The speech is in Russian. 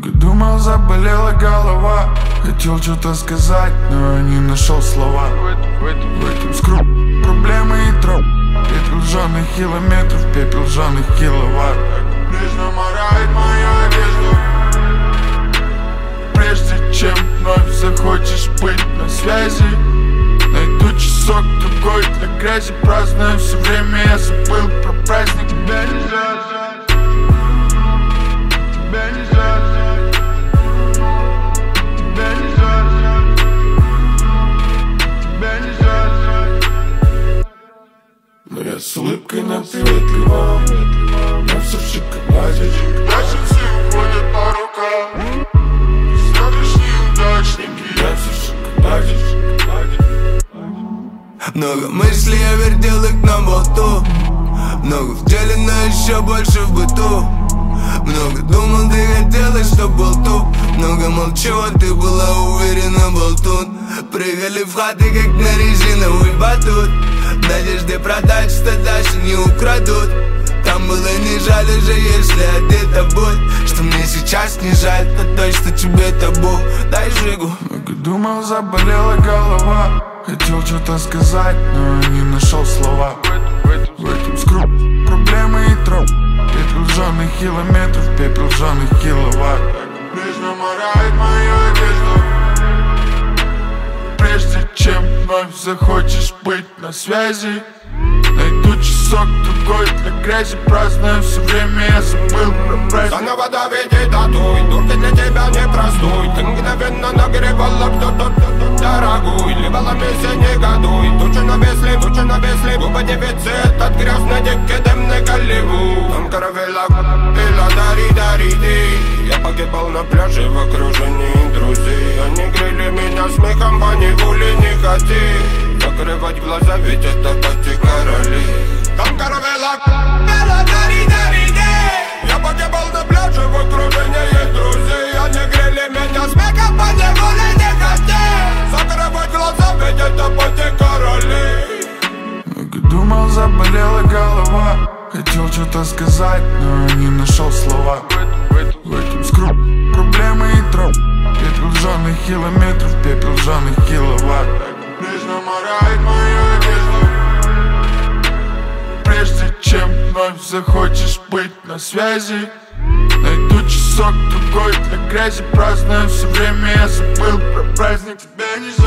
Много думал, заболела голова. Хотел что-то сказать, но не нашел слова. В этом скру проблемы и троп. Пепел жженых километров, пепел жженых киловатт. Нежно морает мою одежду. Прежде чем вновь захочешь быть на связи, найду часок другой для грязи. Праздную все время, я забыл про праздник. Тебя нельзя ждать, тебя нельзя ждать, тебя нельзя ждать, тебя нельзя ждать. Но я с улыбкой на приветливом, я все в шоколаде. Дальше все уходят по рукам. Сегодняшние удачники, я все в шоколаде. Много мыслей я вертел их на болту. Много в деле, но еще больше в быту. Много думал, ты хотела, чтоб был тут. Много молчу, а ты была уверена, болтун. Прыгали в хаты, как на резиновый батут. В надежде продать, что дальше не украдут. Там было не жаль уже, если одета будь. Что мне сейчас не жаль, то точно тебе табу. Дай жигу. Много думал, заболела голова. Хотел что-то сказать, но не нашел слова. В этом скру проблемы и троп. Пепел жженых километров, пепел жженых киловатт. Нежно морает мою одежду. Прежде чем вновь захочешь быть на связи, найду часок другой для грязи. Праздную все время, я забыл про праздник. Заново доведи татуй, турки для тебя непростой. Ты мгновенно нагревала кто-то дорогой. Ливала месяц, не годуй. Тучи навесли, губа дефицит. От грязной девки дымный Голливуд. Там каравелла, пила, дари, ты. Я погибал на пляже в окружении друзей. Они грели меня смехом, по неволе не хоти. Закрывать глаза, ведь это почти короли. Там каравелла, пила, дари, ты. Я погибал на пляже в окружении друзей. Они грели меня смехом, по неволе не хоти. Закрывать глаза, ведь это почти короли. Много думал, заболела голова. Хотел что-то сказать, но не нашел слова. В этом скру проблемы и троп. Пепел жженых километров, пепел жженых киловатт. Нежно морает мою одежду. Прежде чем вновь захочешь быть на связи, найду часок другой для грязи. Праздную все время, я забыл про праздник. Тебя нельзя